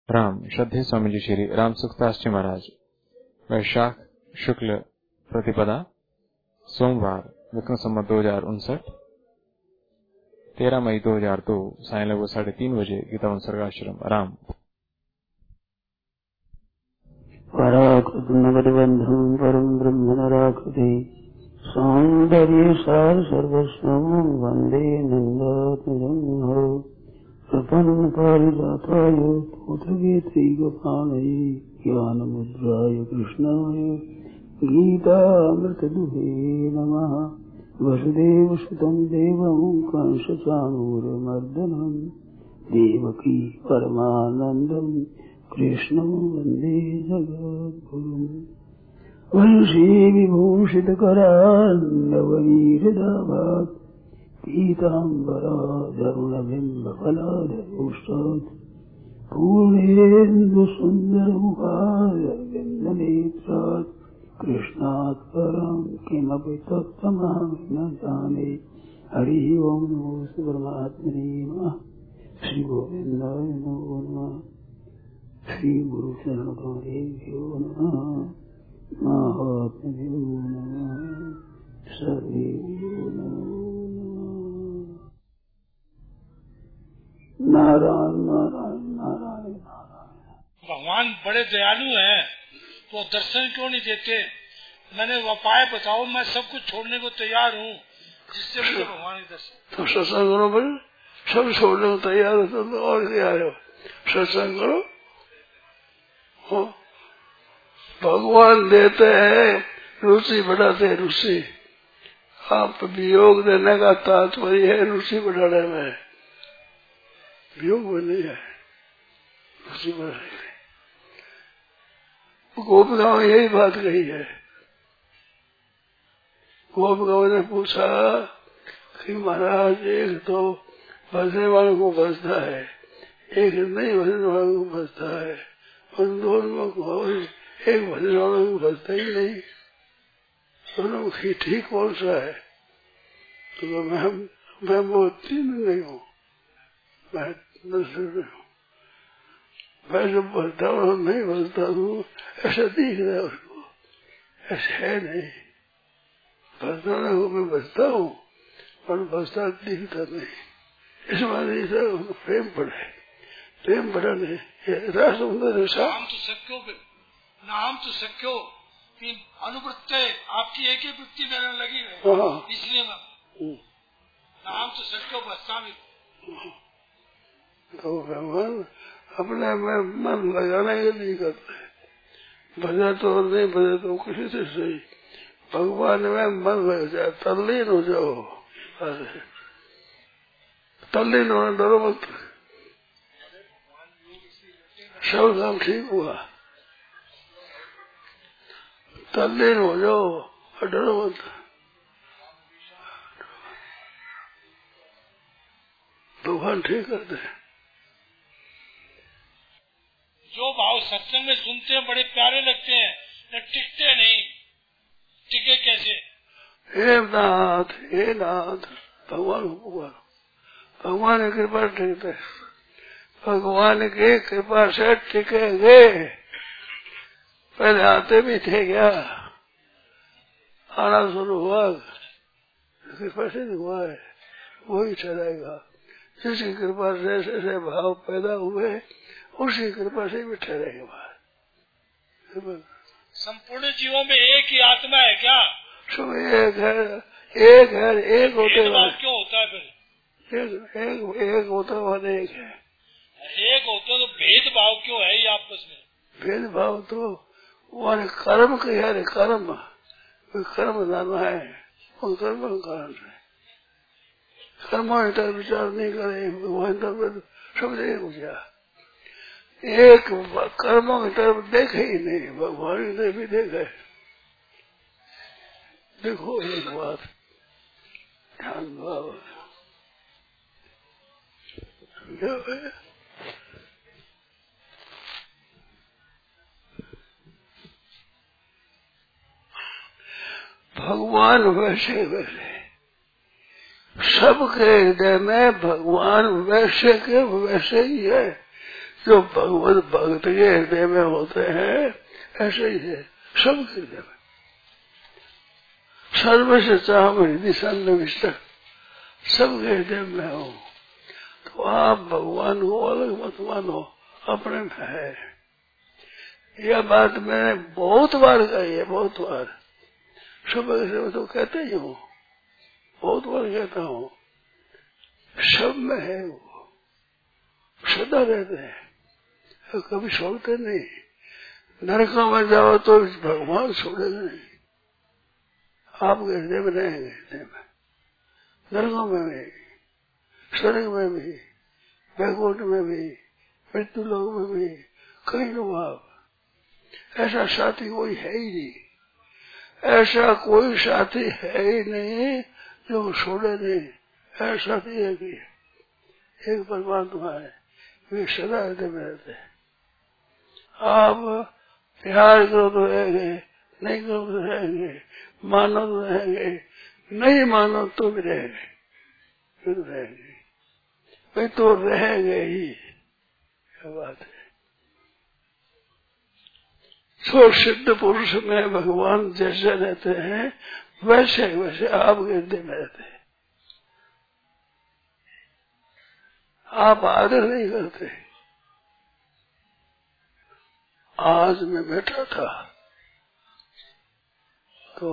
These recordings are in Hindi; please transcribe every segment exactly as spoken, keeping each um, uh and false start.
राम श्रद्धेय स्वामी जी श्री राम सुखदास जी महाराज। वैशाख शुक्ल प्रतिपदा सोमवार विक्रम संवत दो हजार उनसठ तेरह मई दो हजार दो साय लगभग साढ़े तीन बजे गीता सर्गाश्रम राम। पराकृतनगरबन्धुं परं ब्रह्म नराकृति सौन्दर्य सार सर्वस्वं वन्दे नन्दात्मजं प्रपन्न पारिजाताय पुत्रगीतैकपाणये ज्ञानमुद्राय कृष्णाय गीतामृतदुहे नमः। वसुदेवसुतं देवं कंसचाणूरमर्दनं देवकी परमानन्दं कृष्णं वन्दे जगद्गुरुम्। वंशी विभूषितकरान्नवनीहृदाभात् पीताम्बराधरुणबिम्बफलाधरोष्टात् पूर्णेन्दुसुन्दरमुखारविन्दनेत्रात् कृष्णात् परं किमपि तत्त्वमहं न जाने। हरिः ओं नमो परमात्मने नमः। श्रीगोविन्दाय नमो नमः। श्रीगुरुचरणकमलेभ्यो नमः। महात्मभ्यो नमः। सर्वेभ्यो नमो नारायण नारायण नारायण नारायण। भगवान बड़े दयालु हैं तो दर्शन क्यों नहीं देते? मैंने उपाय बताओ, मैं सब कुछ छोड़ने को तैयार हूँ जिससे मुझे भगवान के दर्शन। तो सत्संग करो भाई, सब छोड़ने को तैयार हो तो और तैयार हो। सत्संग करो, हो भगवान देते हैं, रुचि बढ़ाते हैं। रुचि आप वियोग देने का तात्पर्य है रुचि बढ़ाने में, वियोग में नहीं है, रुचि बढ़ाने। गोपिकाओं ने यही बात कही है। गोपिकाओं ने पूछा कि महाराज एक तो बसने वालों को बसता है, एक नहीं बसने वालों को बसता है, उन दोनों को एक बसने वालों को बसता ही नहीं, दोनों की ठीक कौन सा है? तो मैं मैं वो तीन नहीं हूँ, मैं नहीं हूँ। मैं जब बसता हूँ नहीं बसता हूँ ऐसा दिख रहा है उसको, ऐसा है नहीं। बसता हूँ मैं बसता हूँ और बसता दिखता नहीं। इस बार प्रेम बढ़े, प्रेम बढ़ा नहीं। रास नाम तो सक्यो नाम तो सक्यो अनुवृत्ति आपकी एक ही वृत्ति मेरे लगी है, इसलिए मैं नाम तो सक्यो बसता भी। तो भगवान अपने में मन लगाने के लिए करते हैं, बजा तो और नहीं बजा तो किसी से सही, भगवान में मन लग जाए, तल्लीन हो जाओ। तल्लीन होना डरो मत, सब काम ठीक हुआ। तल्लीन हो जाओ और डरो मत। भगवान ठीक करते हैं। जो भाव सत्संग में सुनते हैं बड़े प्यारे लगते हैं, न टिकते नहीं। टिके कैसे? हे नाथ, हे नाथ, भगवान को पुकारो, भगवान की कृपा टिकते, भगवान की कृपा से टिकेंगे। पहले आते भी थे क्या, आना शुरू हुआ, कृपा से हुआ है, वही चलेगा। जिसकी कृपा से ऐसे भाव पैदा हुए उसी कृपा से भी ठहरेंगे बाहर। संपूर्ण जीवों में एक ही आत्मा है क्या? सब एक है, एक है, एक होते हुए क्यों होता है फिर? एक एक एक होता हुआ एक है। एक होते तो भेदभाव क्यों है ये आपस में? भेदभाव तो वो कर्म किया है, कर्म कर्म जाना है, उन कर्म के कारण से कर्म तरफ विचार नहीं करे, भगवान तरफ सब एक हो गया। एक कर्मों की तरफ देखे ही नहीं, भगवान की तरफ भी देखे। देखो एक बात ध्यान भाव क्या है, भगवान वैसे वैसे सबके हृदय में भगवान वैसे के वैसे ही है। जो भगवत भक्त के हृदय में होते हैं ऐसे ही है सब हृदय में। सर्व से चाह हृदय सन्निविष्ट सबके हृदय में हो। तो आप भगवान को अलग मत मानो, अपने में है। यह बात मैंने बहुत बार कही है, बहुत बार। सुबह से मैं तो कहते ही हूँ, बहुत बार कहता हूँ, सब में है वो, सदा रहते हैं, कभी छोड़ते नहीं। नरकों में जाओ तो भगवान छोड़ेगा नहीं, आपके हृदय में रहेंगे, हृदय में। नरकों में भी, स्वर्ग में भी, वैकुंठ में भी, मृत्यु लोक में भी, कहीं लोग आप ऐसा साथी कोई है ही नहीं, ऐसा कोई साथी है ही नहीं जो छोड़े नहीं। ऐसा साथी है कि एक परमात्मा है, वे सदा हृदय में रहते हैं। आप प्यार करो तो रहेंगे, नहीं करो तो रहेंगे, मानो तो रहेंगे, नहीं मानो तो भी रहेंगे, फिर रहेंगे, वे तो रहेंगे ही। क्या बात है। सो सिद्ध पुरुष में भगवान जैसे रहते हैं वैसे वैसे आपके हृदय में रहते हैं। आप आदर नहीं करते। आज मैं बैठा था तो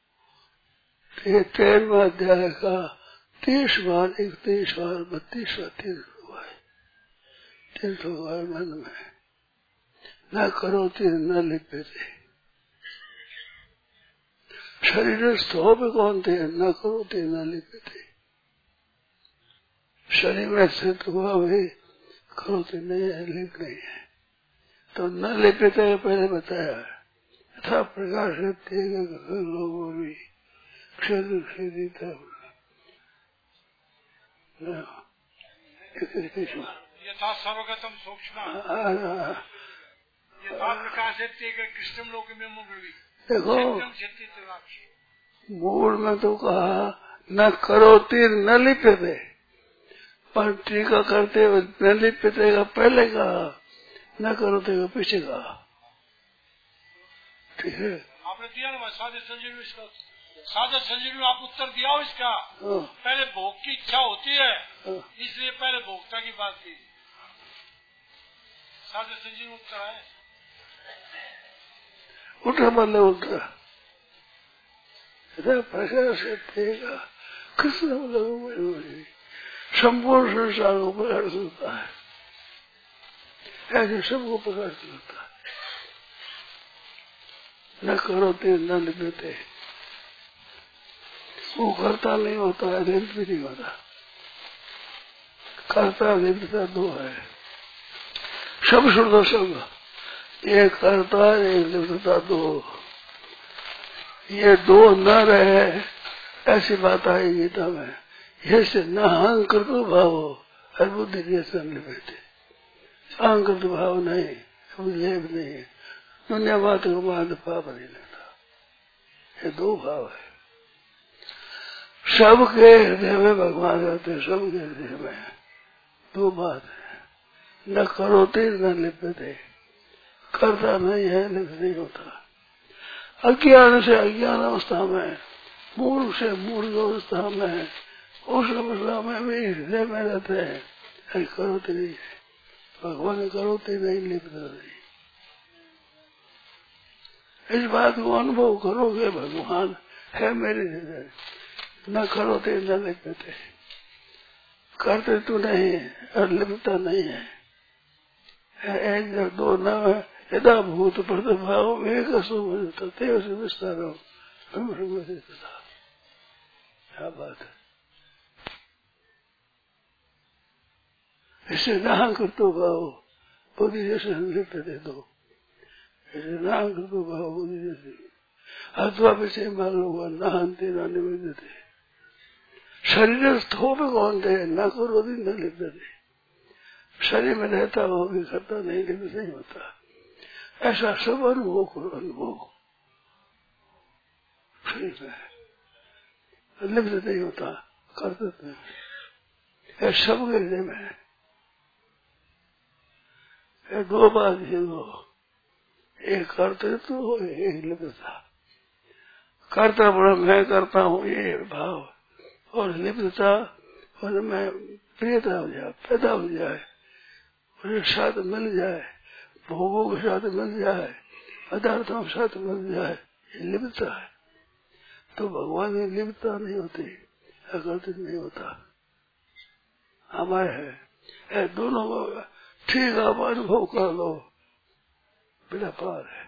तेरहवें अध्याय का तीस बार इकतीस बार बत्तीस बार तीर्थ हुआ है। तीर्थ हुआ है मन में, न करो तीर न लिपे थे। शरीर स्थो भी कौन थे, न करो तीर न लिपे थे। शरीर में स्थित हुआ भी करो तीर नहीं है, लिप नहीं है। तो न लिपे थे पहले बताया था। प्रकाश लोगों भी क्षेत्र क्षेत्री था। यथा सर्वगतम सूक्ष्म यथा प्रकाशते कृष्ण लोक में मुगवी। देखो मूल में तो कहा न करो तीर न लिपते, पर टीका करते हुए न लिपते का पहले कहा, न करो ते का पीछे कहा। ठीक है, आपने दिया ना साधे संजीवनी, इसका साधे संजीवनी आप उत्तर दिया हो इसका। पहले भोग की इच्छा होती है, इसलिए पहले भोक्ता की बात की। साधे संजीवनी उत्तर है। उठा बल्ले उठा प्रकाश देगा कृष्ण मतलब संपूर्ण संसार को प्रकाश करता है, ऐसे सबको प्रकाश करता है। न करो तीर न लिपते, वो करता नहीं होता है, लिप्त भी नहीं होता। करता लिप्तता दो है, सब सुन सब, एक करता एक लिप्तता दो। ये दो न रहे ऐसी बात आई गीता में। ये से न अहंकृत भाव बुद्धि लिपते, अहंकृत भाव नहीं, लेप नहीं है, दुनिया मात्र को मान पाप नहीं लेता। ये दो भाव है। सबके हृदय में भगवान रहते हैं, सबके हृदय में दो बात है। न करो तीर न लिपते, करता नहीं है लिप्त नहीं होता। अज्ञान से अज्ञान अवस्था में, मूर्ख से मूर्ख अवस्था में, उस अवस्था में भी हृदय में रहते हैं। अरे करो तो नहीं है, भगवान करो तो नहीं, लिपता नहीं। इस बात को अनुभव करोगे, भगवान है मेरे हृदय, न करो तो न लिपते, करते तो नहीं और लिपता नहीं है। एक दो न यदा भूत प्रतिभाव एक तथेव से विस्तार। क्या बात है। इसे ना कर तो भाव बुद्धि जैसे लिप्त दे दो, इसे ना कर तो भाव बुद्धि जैसे अथवा विषय मान लो न हंते न निवेदते। शरीर स्थो पे कौन थे, न करो दिन न लिपते। शरीर में रहता हो भी करता नहीं, लिप्त नहीं होता। ऐसा सब अनुभव करो, अनुभव शरीर में लिप्त नहीं होता, करते नहीं, सब हृदय में है। ये दो बात है, दो, एक कर्तृत्व हो, एक लिप्तता। कर्ता बड़ा मैं करता हूँ ये भाव, और लिप्तता और मैं प्रियता हो जाए, पैदा हो जाए, मुझे साथ मिल जाए, भोगों के साथ मिल जाए, पदार्थों के साथ मिल जाए, ये लिप्तता है। तो भगवान में लिप्तता नहीं होती, अकर्तृत्व नहीं होता। हमारे है ये दोनों को ठीक आप अनुभव कर लो, बेटा पार है।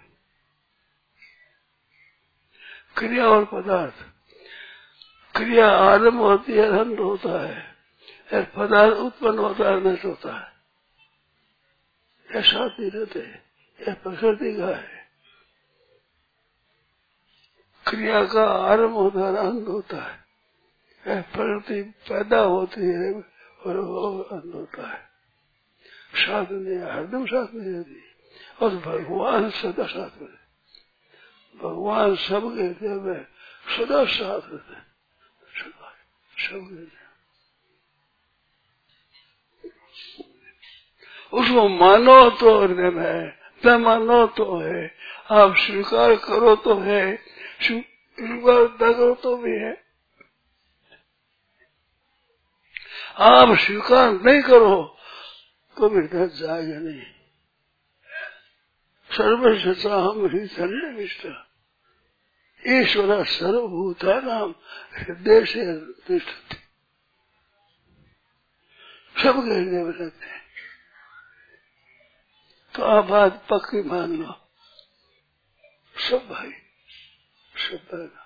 क्रिया और पदार्थ, क्रिया आरंभ होती है, अंत होता है, पदार्थ उत्पन्न होता है, नष्ट होता है, यह साथ नहीं रहते, यह प्रकृति का है। क्रिया का आरंभ होता है, अंत होता है, यह प्रकृति पैदा होती है और वो अंत होता है। साथ नहीं, हरदम साथ नहीं रहती, और भगवान सदा साथ में, भगवान सबके हृदय में सदा साथ रहते, सदा सबके हृदय। उसको मानो तो हृदय में है, न मानो तो है, आप स्वीकार करो तो है, स्वीकार न करो तो भी है। आप स्वीकार नहीं करो तो भी हृदय जाएगा नहीं। सर्वशा हम हृदय निष्ठा, ईश्वर सर्वभूता नाम हृदय से तिष्ठति, सबके हृदय में रहते हैं। तो आप बात पक्की मान लो, सब भाई सब बहना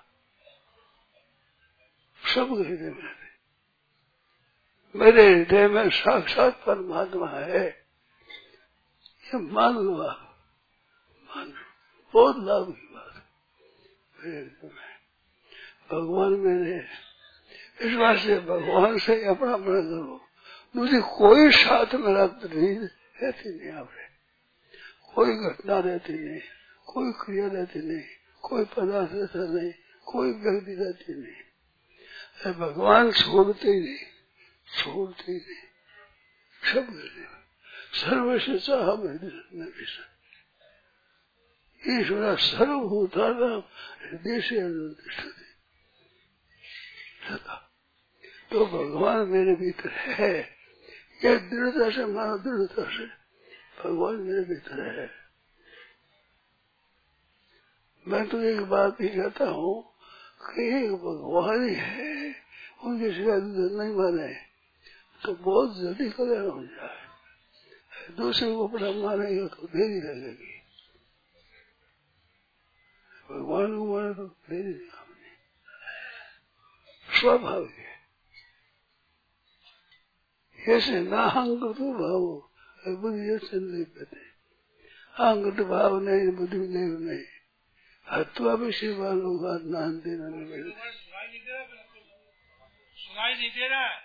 सबके हृदय में रहते। मेरे हृदय में साक्षात परमात्मा है, ये मान लो आप, मान लो, बहुत लाभ की बात है। मेरे हृदय में भगवान मेरे, इस बात से भगवान से अपना अपना करो, दूसरी कोई साथ में नहीं रहती नहीं, आप कोई घटना रहती नहीं, कोई क्रिया रहती नहीं, कोई पदार्थ रहता नहीं, कोई व्यक्ति रहती नहीं, भगवान छोड़ते ही नहीं, छोड़ते ही नहीं, सब सर्वस्व चाह ईश्वर सर्वभूता हृदय से सदा। तो भगवान मेरे भीतर है, यह दृढ़ता से मानो, दृढ़ता से भगवान मेरे भीतर है। मैं तो एक बात ही कहता हूँ कि भगवान ही है, उनके सिवा नहीं माने तो बहुत जल्दी कल्याण हो जाए। दूसरे को अपना मानेगा तो देरी लगेगी, भगवान को माने तो देरी काम नहीं, स्वाभाविक है। ऐसे ना अहंकृत भाव बुद्धि नहीं पते, अहंकृत भाव नहीं, बुद्धि नहीं, नहीं हत्वा भी शिवान होगा, नान देना नहीं मिलेगा, सुनाई नहीं दे रहा है।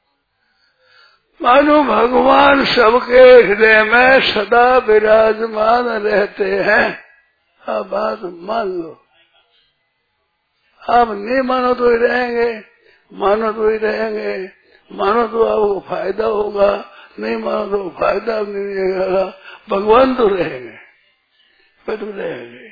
मानो भगवान सबके हृदय में सदा विराजमान रहते हैं। आप बात मान लो, आप नहीं मानो तो ही रहेंगे, मानो तो ही रहेंगे, मानो तो आपको फायदा होगा, नहीं मानो तो फायदा नहीं मिलेगा, भगवान तो रहेंगे, वे तो रहेंगे।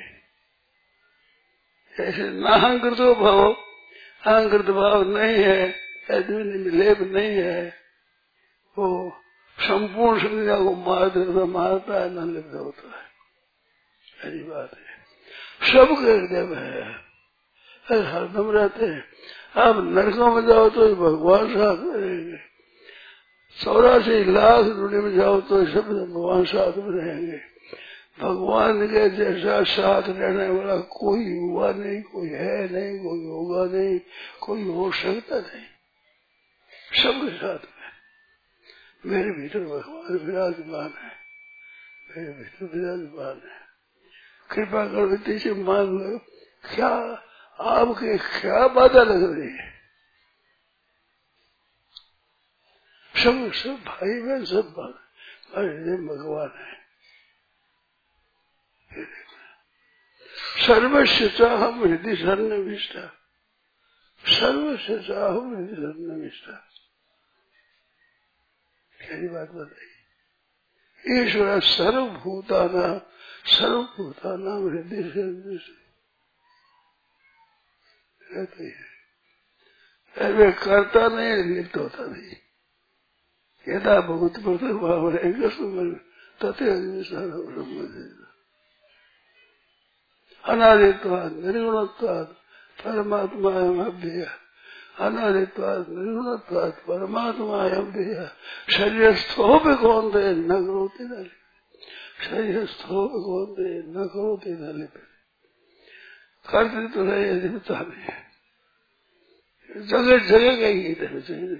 ऐसे नाहंकृत भाव, अहंकृत भाव नहीं है, अद्वैत लेप नहीं है, वो संपूर्ण संज्ञा को मार देता, मारता है, न लिप्त होता है, ऐसी बात है। सबके हृदय में है, हरदम रहते हैं। आप नरकों में जाओ तो भगवान साथ रहेंगे, चौरासी लाख दुनिया में जाओ तो सब भगवान साथ में रहेंगे। भगवान के जैसा साथ रहने वाला कोई हुआ नहीं, कोई है नहीं, कोई होगा नहीं, कोई हो सकता नहीं, सबके साथ में। मेरे भीतर भगवान विराजमान है, मेरे भीतर विराजमान है। कृपा कर वित्ती से मान लो, क्या आपके क्या बाधा लग रही है? सब सब भाई बहन सब भगवान है। सर्वस्व चाहम हृदय सन्निविष्टा, सर्वस्व चाहम हृदय सन्निविष्टा, क्या बात बताई? ईश्वर सर्वभूताना सर्वभूताना हृदय से रहते हैं। ऐसे करता नहीं, लिप्त होता नहीं। यदा भगवत प्रत्येक भाव तथे सारा ब्रह्म अनादित्वाद निर्गुणत्वाद परमात्मा अभ्यय अनादित्वाद निर्गुणत्वाद परमात्मा अभ्यय शरीरस्थो भी कौन दे न करोति न शरीरस्थो भी कौन दे न करोति न लिपे करते तो रहे लिपता नहीं। जगह जगह का ही चाहिए।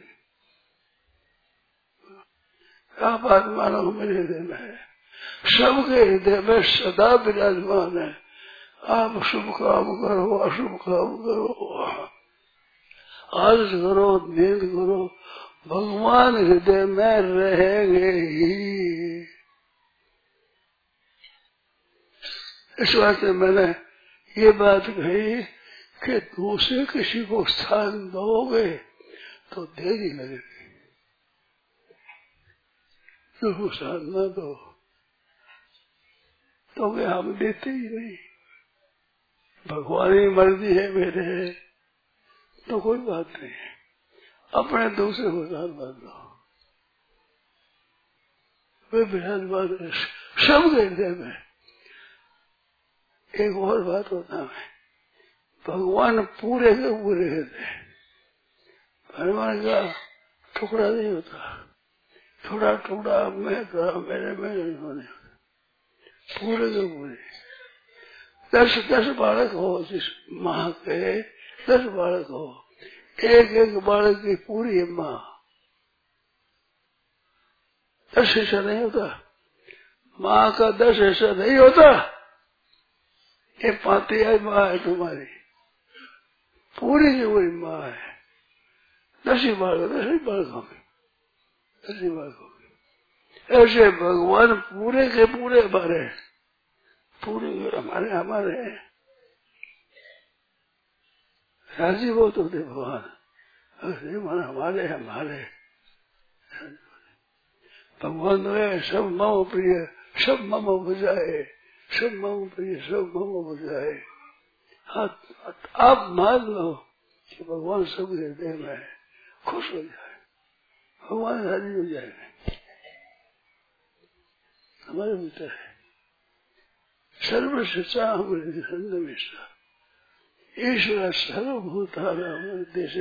आप आत्मानों को मेरे हृदय में है, सबके हृदय में सदा विराजमान है। आप शुभ काम करो अशुभ काम करो, आलस करो नींद करो, भगवान हृदय में रहेंगे ही। इस वास्ते मैंने ये बात कही कि दूसरे किसी को स्थान दोगे तो देरी लगेगी, तो स्थान न दो तो वे हम देते ही नहीं। भगवान की मर्जी है मेरे तो कोई बात नहीं है, अपने दूसरे को स्थान मत दो। वे विराजमान सब हृदय में। एक और बात होता है, भगवान पूरे के पूरे हृदय, भगवान का टुकड़ा नहीं होता, थोड़ा टुकड़ा मैं थोड़ा मेरे में नहीं होने, पूरे के पूरे। दस दस बालक हो जिस माँ के, दस बालक हो, एक एक बालक की पूरी माँ, दस हिस्सा नहीं होता, माँ का दस हिस्सा नहीं होता। ये पाती है माँ है तुम्हारी, पूरी की पूरी माँ है। दस ही बालक दस ही बालक होंगे, दस ही बालक होंगे। ऐसे भगवान पूरे के पूरे हमारे, पूरे हमारे हमारे राजी बहुत होते भगवान, ऐसे मन हमारे हमारे भगवान है। सब मम प्रिय सब मम बुझाए, सब मम प्रिय सब मम बुझाए। हाँ, आप मान लो कि भगवान सब हृदय में है, खुश हो जाए, भगवान राजी हो जाएंगे। हमारे भीतर है सर्व शिक्षा हमारे संदमिश्रा ईश्वर सर्वभूतानां देश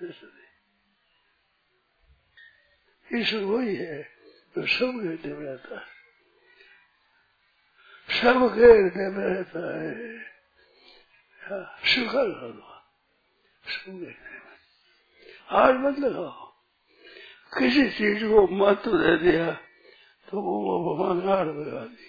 ईश्वर वही है जो सब हृदय में रहता है, सबके हृदय में रहता है। स्वीकार कर लो, सब हृदय में। हार मत लगाओ, किसी चीज को महत्व दे दिया तो वो भगवान हार लगा दी,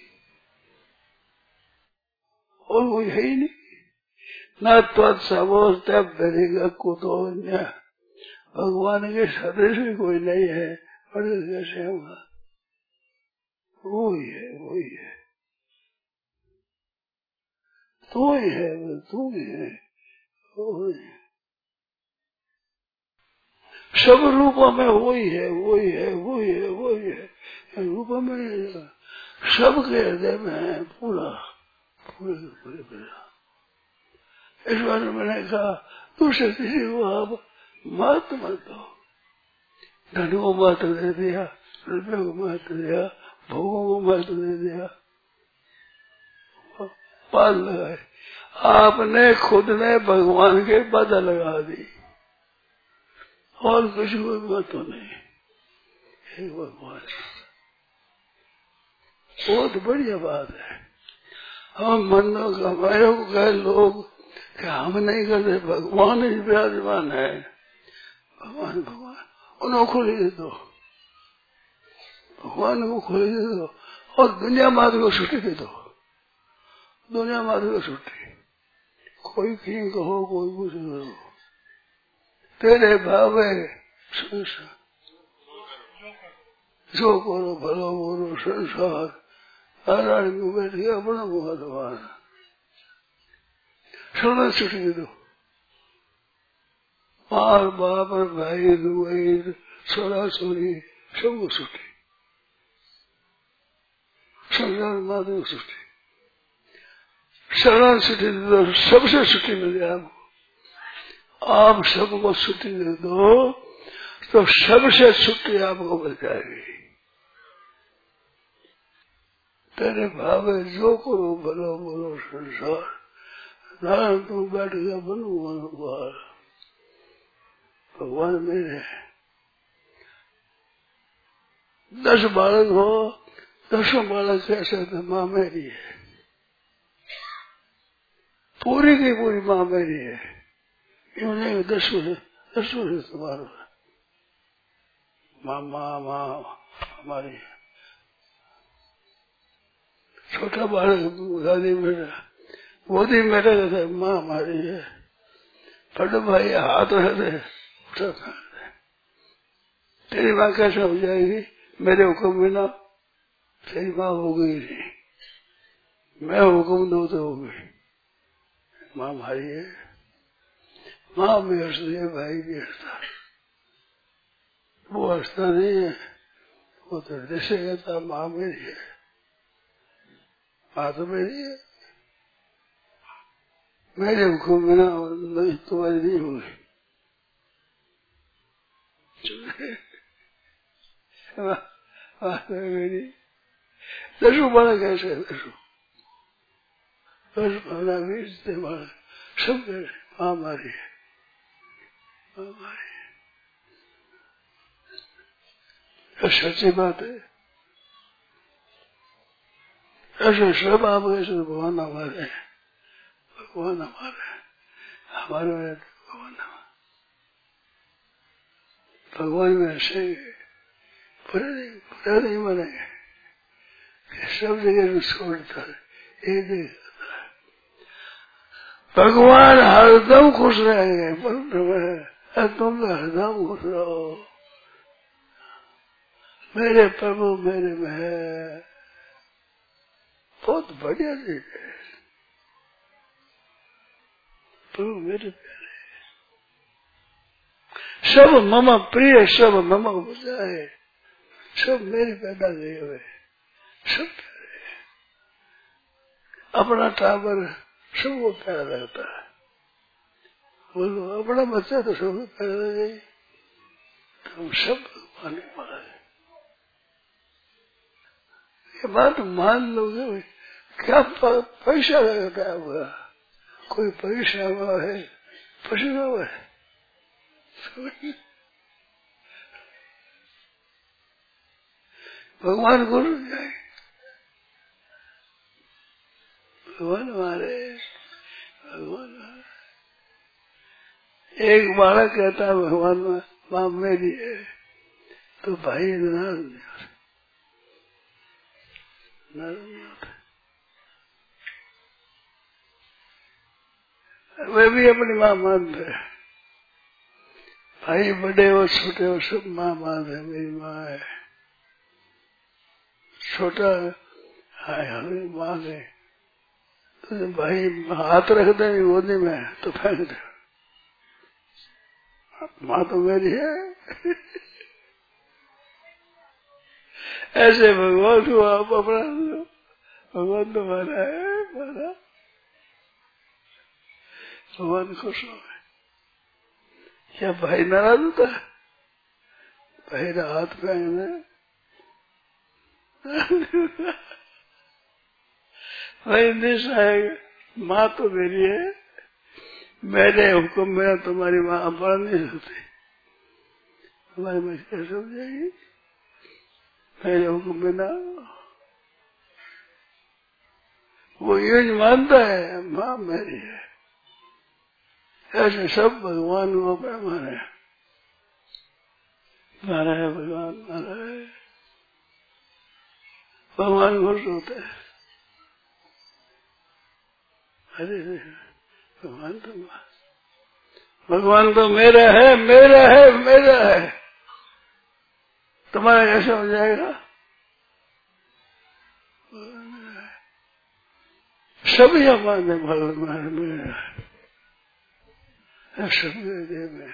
और वो है ही नहीं। न तत्समोस्तभ्यधिक कुतो अन्य, भगवान के सदृश भी कोई नहीं है, और कैसे होगा? वो ही है, वो ही है, तू ही है, तू ही है, वो ही है। सब रूपों में वही है, वही है, वही है, वही है। रूप में सबके हृदय में है, पूरा पूरे पूरे पूरा। इस बार मैंने कहा दूसरे किसी को आप मत मत दो, धन को महत्व दे दिया, रुपये को महत्व दिया, भोगों को महत्व दे दिया, पाल लगाए। आपने खुद ने भगवान के पद लगा दी, और किसी को महत्व नहीं, एक भगवान। बहुत बढ़िया बात है। हम मन हमारे को कहे लोग कि हम नहीं करते, भगवान ही विराजमान है, भगवान भगवान उन्होंने खुली दे दो, भगवान को खुली दे दो, और दुनिया मात्र को छुट्टी दे दो, दुनिया मात्र को छुट्टी। कोई किंग कहो, कोई कुछ करो, तेरे भावे जो करो भलो बोलो संसार नारायण को बैठे अपना भगवान सोना छुट्टी दे दो। मार बाप और भाई दुआई सोना सोरी सबको छुट्टी, संसार मात्र छुट्टी, शरण छुट्टी दे दो, सबसे छुट्टी मिल जाए आपको। आप सबको छुट्टी दे दो तो सबसे छुट्टी आपको मिल जाएगी। तेरे भावे जो करो भलो बोलो संसार, नारायण तुम बैठ गया बनो बार। भगवान मेरे दस बालक हो, दसों बालक कैसे थे, माँ मेरी है, पूरी की पूरी माँ मेरी है। यूं नहीं दसों से दसों से तुम्हारा माँ माँ माँ हमारी। छोटा बालक गाली मेरा गोदी में रहते, माँ हमारी है। बड़े भाई हाथ रहते, तेरी माँ कैसे हो जाएगी, मेरे हुक्म बिना तेरी माँ हो गई नहीं, मैं हुक्म दो तो हो गई। माँ हमारी है, माँ भी हंसती है, भाई भी हंसता, वो हंसता नहीं है, वो तो जैसे कहता माँ मेरी है, माँ तो मेरी है, मेरे हुक्म बिना नहीं तुम्हारी नहीं होगी। मेरी दसों बालक कैसे दसों दस भावना बेचते बालक सब कह रहे माँ हमारी है, माँ हमारी है। सच्ची बात है, ऐसे सब आप कैसे भगवान हमारे हैं, भगवान हमारे हमारे भगवान भगवान में ऐसे पूरे नहीं पूरा नहीं मानेंगे, सब जगह छोड़ता है, एक जगह भगवान हरदम खुश रहेंगे, पर तुम हरदम खुश रहो। मेरे प्रभु मेरे में है, बहुत बढ़िया चीज है। प्रभु मेरे प्यारे, सब मम प्रिय, सब मम बुझाए, सब मेरे पैदा किए हुए, सब प्यारे। अपना टावर सबको प्यारा लगता है, बोलो अपना बच्चा तो सबको प्यारा लगे, तुम सब भगवान मारे। ये बात मान लोगे, क्या पैसा लगता है आपका, कोई पैसा हुआ है, पसीना हुआ है, भगवान गुरु जाए, भगवान हमारे भगवान हमारे। एक बालक कहता है भगवान माँ मेरी है, तो भाई नाराज नहीं होते, नाराज नहीं होते। वे भी अपनी माँ मानते हैं, भाई बड़े हो छोटे हो सब माँ मानते, मेरी माँ है। छोटा हाय हमें माँ है, तो भाई हाथ रख दे गोदी में तो फेंक दे, माँ तो मेरी है। ऐसे भगवान को आप अपना भगवान तो मारा है, मारा भगवान खुश हो गए। क्या भाई नाराज होता है, भाई का हाथ फेंक दे, भाई देश आएगा, माँ तो मेरी है, मेरे हुक्म में तुम्हारी माँ अपना नहीं होती, हमारी माँ कैसे हो जाएगी, मेरे हुक्म बिना। वो ये मानता है माँ मेरी है, ऐसे सब भगवान को अपना माने, माना है भगवान, माना है भगवान खुश होते हैं। अरे भगवान तो भगवान तो मेरा है, मेरा है, मेरा है, तुम्हारा कैसे हो जाएगा, सभी हमारे भगवान मेरा है, सभी देव में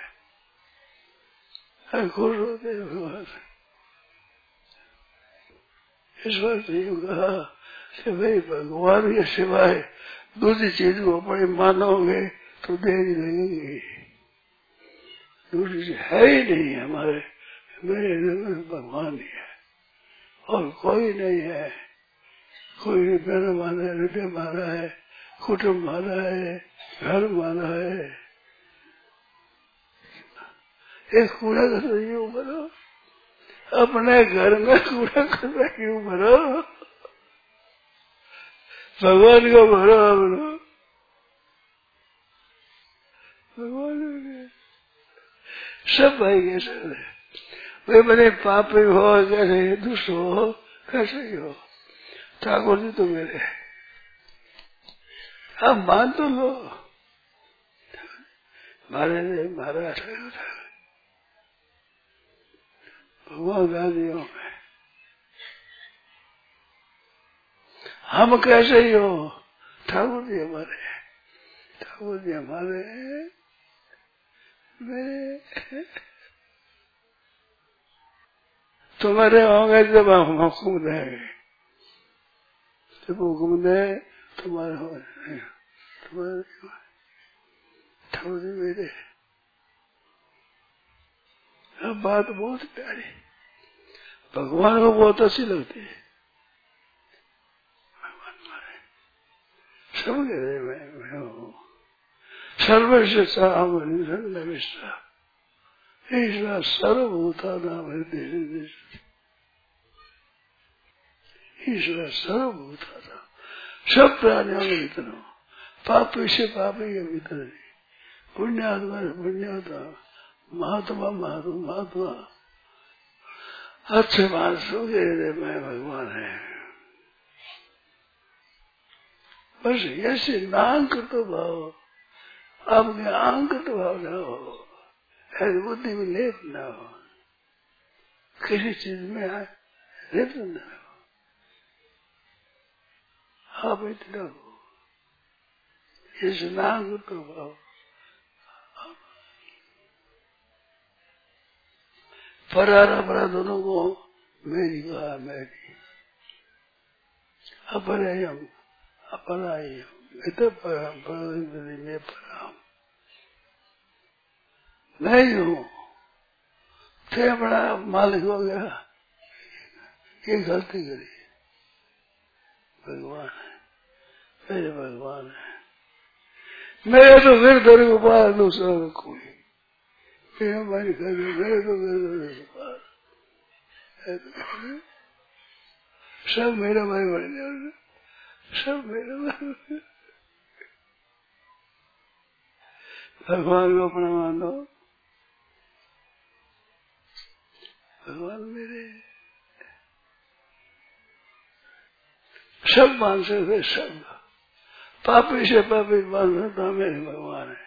खुश होते भगवान। इस वक्त यूँ कहा कि भाई भगवान के सिवाय दूसरी चीज को अपने मानोगे तो देरी लगेगी। दूसरी चीज है ही नहीं हमारे, मेरे में भगवान ही है और कोई नहीं है। कोई रुपया माना है, रुपया माना है, कुटुम्ब माना है, घर माना है। एक कूड़ा कचरा क्यों भरो? अपने घर में कूड़ा कचरा क्यों भरो? भगवान को भरो अपनो। भगवान सब भाई कैसे वे बने पापी हो, कैसे दुष्ट हो, कैसे ही हो, ठाकुर जी तो मेरे आप मान तो लो। मारे ने मारा भगवान गादियों में हम कैसे ही हो, ठाकुर जी हमारे, ठाकुर जी हमारे मेरे तुम्हारे होंगे जब हम हुक्म देंगे, जब हुक्म दे तुम्हारे हो तुम्हारे ठाकुर जी मेरे। अब बात बहुत प्यारी, भगवान को बहुत अच्छी लगती है। भगवान हमारे सब कह मैं मैं हूँ सर्वश्रेष्ठ निष्ठा ईश्वर सर्वभूता नाम हृदय, ईश्वर सर्वभूता नाम सब प्राणियों के भीतर हो, पापी से पापी के भीतर, पुण्यात्मा से पुण्यात्मा, महात्मा महात्मा महात्मा, अच्छे मानसों के हृदय में भगवान है। बस ऐसे नांकृत भाव, आपके आंकृत भाव न हो, ऐसी बुद्धि में लेप न हो, किसी चीज में लेप न हो, आप इतना हो, इस नांकृत भाव। परार अपरा दोनों को मेरी कहा, मेरी अपरायम अपरायम मैं पराम नहीं हूँ, थे बड़ा मालिक हो गया, ये गलती करी। भगवान है, मेरे भगवान है, मेरे तो फिर तेरे को पार दूसरा कोई मेरे कर मेरे तो मेरे पार सब मेरा भाई बन, सब मेरा भाई। भगवान को अपना मानो, भगवान मेरे सब मान सकते, सब पापी से पापी मान सकता मेरे भगवान है।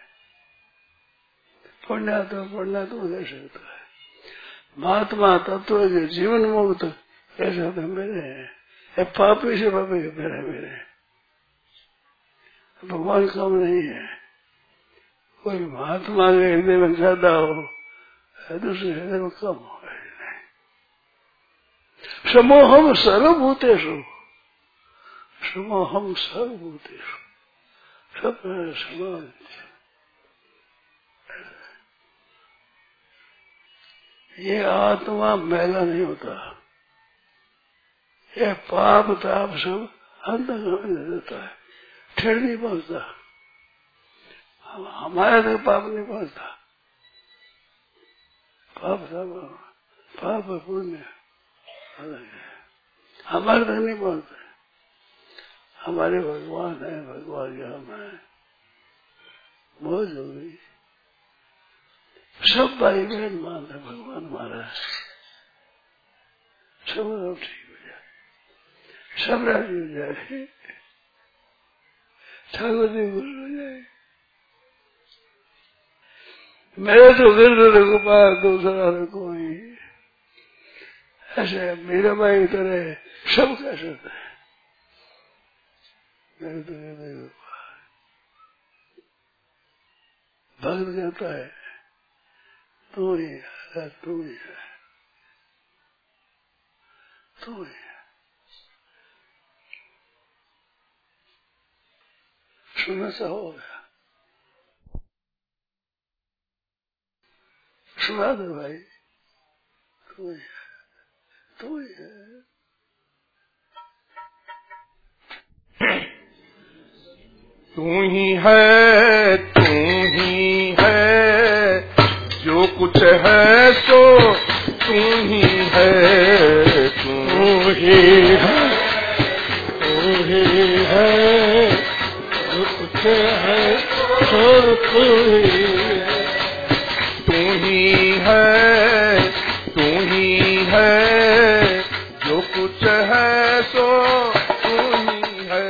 पुण्य तो पुण्य तो कह सकता है, महात्मा तत्व के जीवन मुक्त कह सकते मेरे है, पापी से पापी मेरे मेरे भगवान कम नहीं है। कोई महात्मा के हृदय में ज्यादा हो, दूसरे हृदय में कम हो। समोहम सर्वभूतेषु, समोहम सर्वभूतेषु, सब समान। ये आत्मा मैला नहीं होता, ये पाप ताप सब अंदर देता है, ठेर नहीं पहुंचता, हमारे तक पाप नहीं पहुंचता। पाप ताप पाप पुण्य हमारे तक नहीं पहुंचते, हमारे भगवान है, भगवान के हम है, मौज हो गई। सब भाई बहन मान है, भगवान हमारा है, सब ठीक हो जाए, सब राजी हो जाए, ठाकुर जी खुश हो जाए। मेरे तो गिरधर गोपाल दूसरा कोई ऐसे मेरा भाई तरह सब कह सकते हैं। मेरे तो गिरधर गोपाल भक्त कहता है तू ही है, तू ही है, तू ही है। सुनने से हो गया। सुना दे भाई, तू ही है, तू ही है। तू ही है, तू ही है, जो कुछ है सो तू ही है, तू ही है, तू ही है, जो कुछ है सो तू ही है, तू ही है, तू ही है, जो कुछ है सो तू ही है,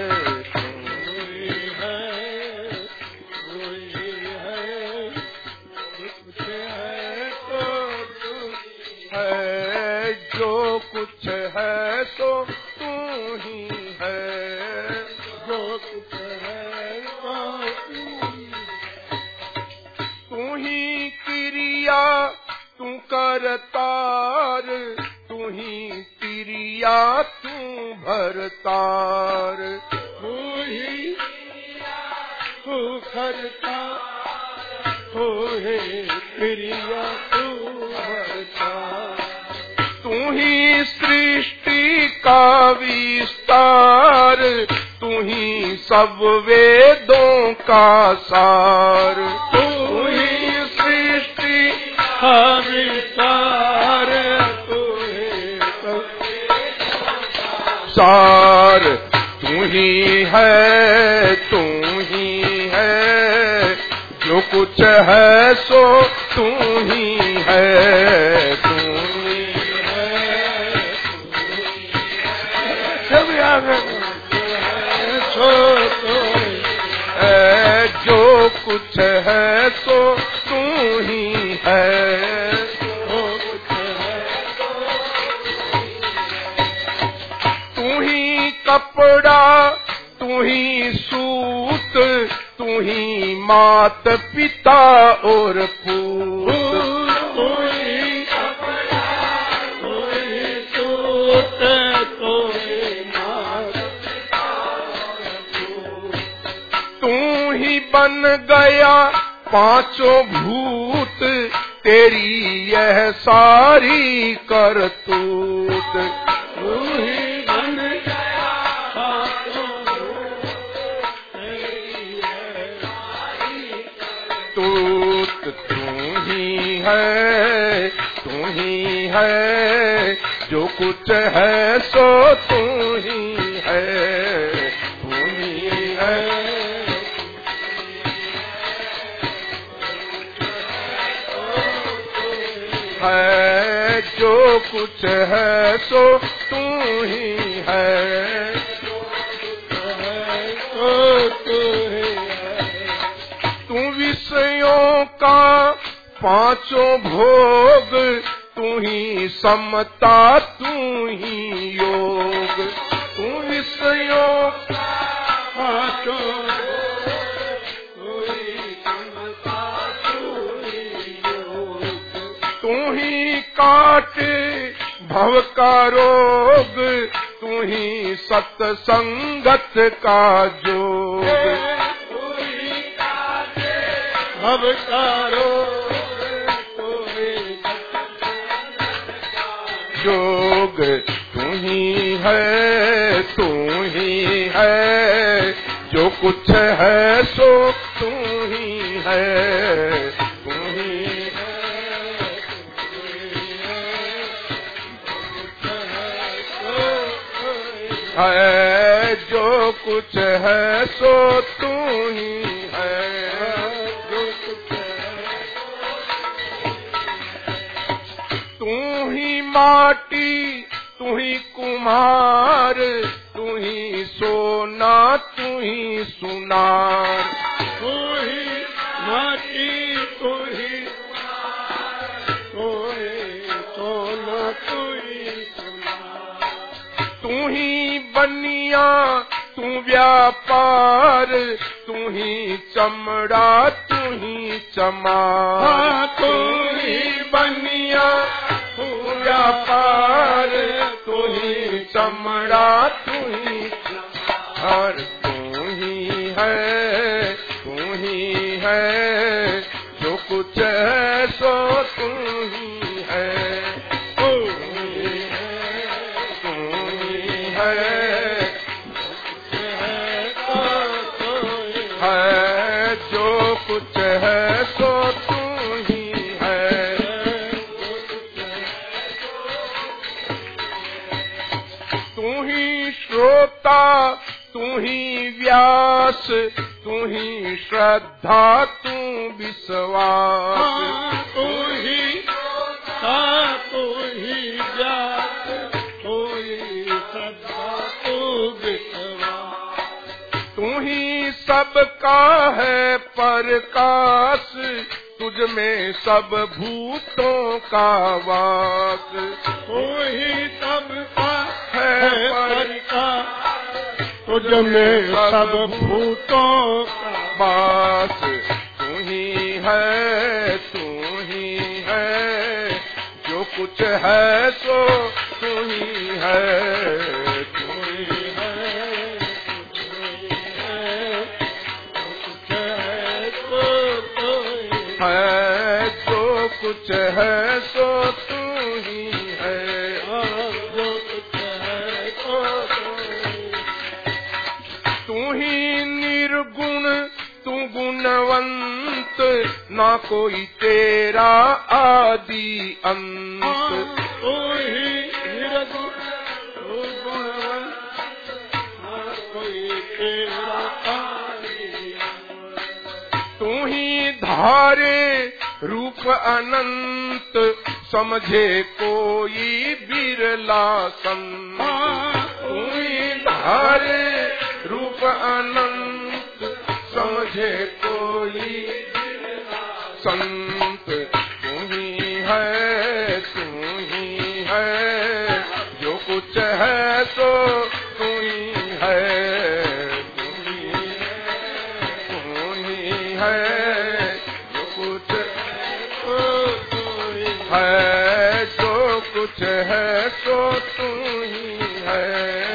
जो कुछ है तो तू ही है, जो कुछ है तो तू ही क्रिया तू करतार, तू ही क्रिया तू भरतार, तू ही तू करतार, तू ही क्रिया तू भरतार, तू ही सृष्टि का विस्तार, तू ही सब वेदों का सार, तू ही सृष्टि का विस्तार, तू ही सब सार, तू ही है, तू ही है, जो कुछ है सो तू ही है, तू जो कुछ है सो तू ही है, तू ही कपड़ा, तू ही सूत, तू ही मात पिता और पूत, तू ही कपड़ा, तू ही सूत, तू ही मात पिता और पूत, तू ही बन गया पांचों भूत, तेरी यह सारी करतूत, तू ही बन गया पांचों भूत, तेरी यह सारी करतूत, तू ही है, तू ही है, जो कुछ है सो तू ही है, तू ही है, है जो कुछ है सो तू ही है, तू विषयों का पांचों भोग, तू ही समता, तू ही योग, तू विषयों का पांचों भोग, तू ही समता, तू ही योग, तू ही काट भव का रोग, तू ही सत्संगत का जोग, तू ही काट भव का रोग, तू ही जोग, तू ही है, तू ही है, जो कुछ है सो तू ही है, तू ही है, जो कुछ है सो तू ही है, जो कुछ है, तू ही माटी, तू ही कुम्हार, तू ही सोना, तू ही सुनार, तू ही माटी, तू ही तू ही सोना, तू ही सुनार, तू ही बनिया, तू व्यापार, तू ही चमड़ा, तू ही चमार, तू ही बनिया, तू व्यापार, तू ही चमड़ा, तू ही हर, तू ही है, तू ही है, जो कुछ है सो तू ही है, तू ही है, तू ही है, है जो कुछ है सो तू ही है। तू ही श्रोता, तू ही व्यास, तू ही श्रद्धा, तू विश्वास, तू ही श्रोता, तू ही व्यास, तू ही श्रद्धा, तू विश्वास, तू ही सबका है प्रकाश, तुझ में सब भूतों का वास, तू ही सबका है प्रकाश, तुझ में सब भूतों का वास, तू ही है, तू ही है, जो कुछ है सो तू ही है, तू ही है, तू ही है, जो कुछ है सो तू ही है, जो कुछ है सो तू ही है, जो कुछ है सो तू ही। तू ही निर्गुण, तू गुणवंत, ना कोई तेरा आदि अंत, तू ही निर्गुण, तू गुणवंत, ना कोई तेरा आदि अंत। तू ही धारे रूप अनंत, समझे कोई बिरला संत, तू ही धारे रूप अनंत, समझे कोई संत, तू ही है, तू ही है, जो कुछ है सो तू ही है, तू ही है, तू ही है, जो कुछ है सो तू ही है, जो कुछ है सो तू ही है।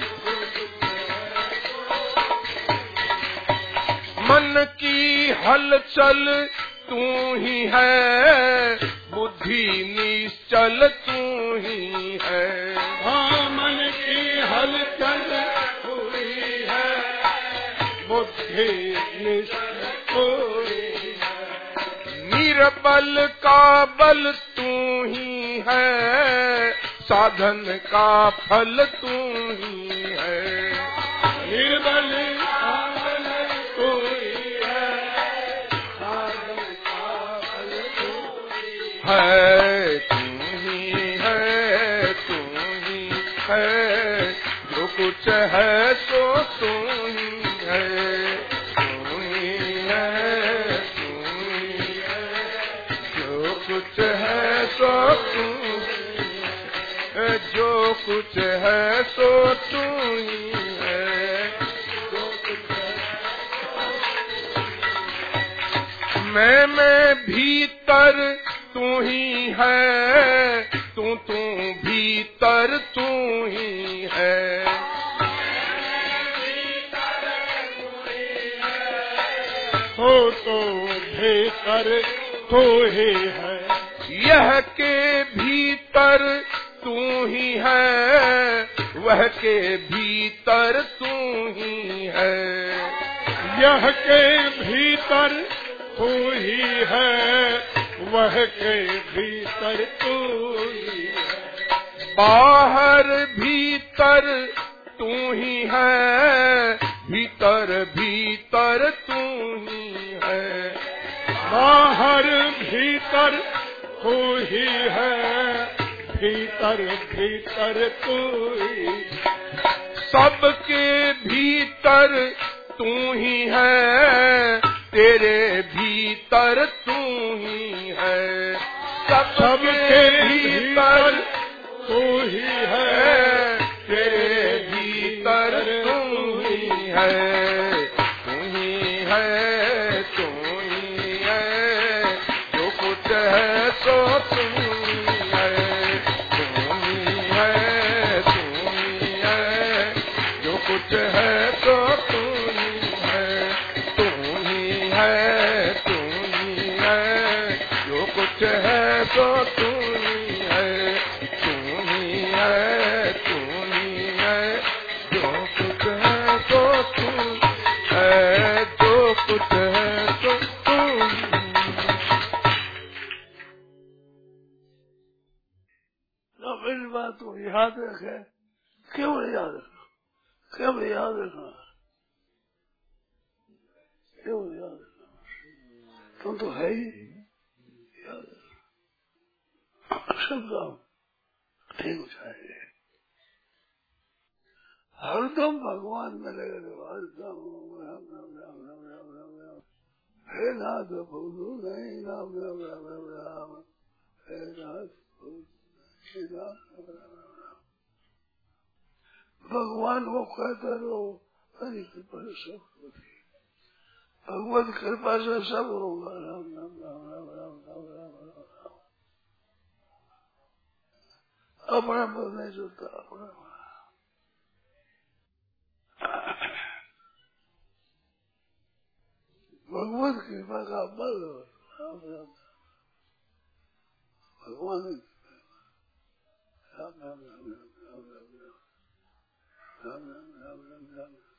मन की हलचल तू ही है, बुद्धि निश्चल तू ही है, हाँ मन की हलचल तू ही है, बुद्धि निश्चल तू ही है। निर्बल का बल तू ही है, साधन का फल तू ही है, निर्बल का बल तू ही है, साधन का फल तू ही है, तू ही है, तू ही है, जो कुछ है सो तू ही है, तू ही है, तू ही है, जो कुछ है सो तू ही है, जो कुछ है सो तू ही है, जो कुछ है। मैं मैं भीतर तू ही है, तू तू भीतर तू ही है, हो तो भीतर तू ही है, यह के भीतर तू ही है, वह के भीतर तू ही है, यह के भीतर तू ही है, वह के भीतर तू ही है, बाहर भीतर तू ही है, भीतर भीतर तू ही है, बाहर भीतर तू ही है, भीतर भीतर तू ही, सबके भीतर तू ही है, तेरे भीतर तू ही है, सबके भीतर तू ही है, तेरे भीतर तू ही है, तू ही है, तू ही है, जो कुछ है सो तू ही है, तू ही है, तू ही है, जो कुछ है सो तू ही है। तू है, जो कुछ है सो तू। तो मेरी बात को याद रखे, केवल याद रखना, केवल याद रखना, केवल याद रखना, तुम तो है ही याद रखना, सब काम ठीक हो जाएंगे। हरदम भगवान में लगे रहो, हरदम राम राम राम राम राम राम राम, हे नाथ भूलू नहीं राम राम राम राम राम, हे नाथ भूलू नहीं राम राम राम राम। भगवान को कहते रहो, हरि कृपा से सब होती, भगवत कृपा से सब होगा। राम राम राम राम राम राम राम राम राम। अपना बल नहीं चलता, अपना भगवत कृपा का बल। राम राम भगवान राम राम राम राम राम राम राम राम राम राम राम राम।